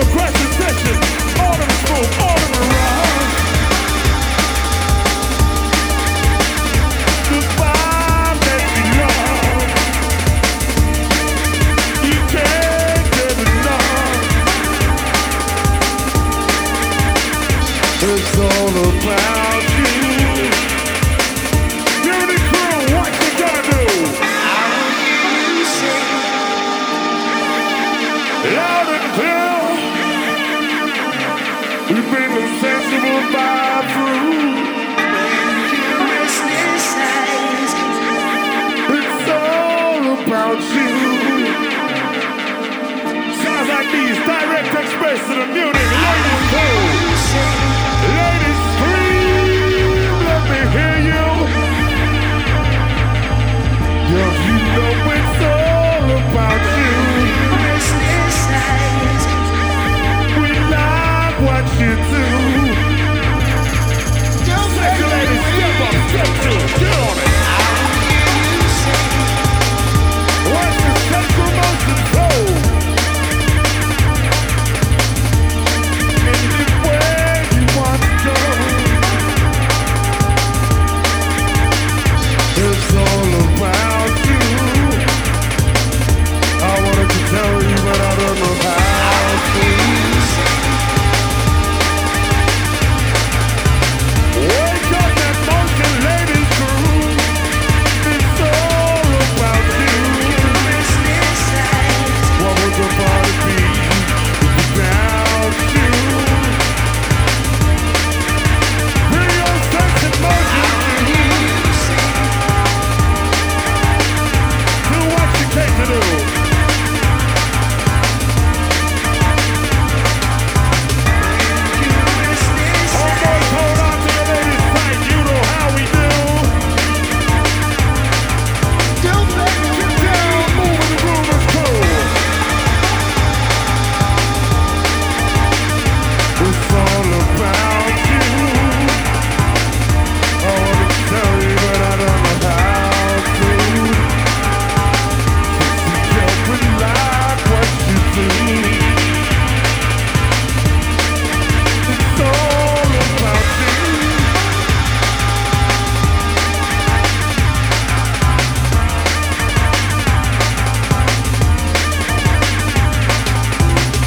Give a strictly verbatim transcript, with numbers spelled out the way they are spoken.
Aggressive session. All in the smooth, all in the round. The vibe that you love, you can't get enough. It's all about you. Unity crew, what you gonna do? I will hear you sing Loud and clear. We bring the sensible vibe through. when you restless eyes. It's all about you. Sounds like these direct express to the music.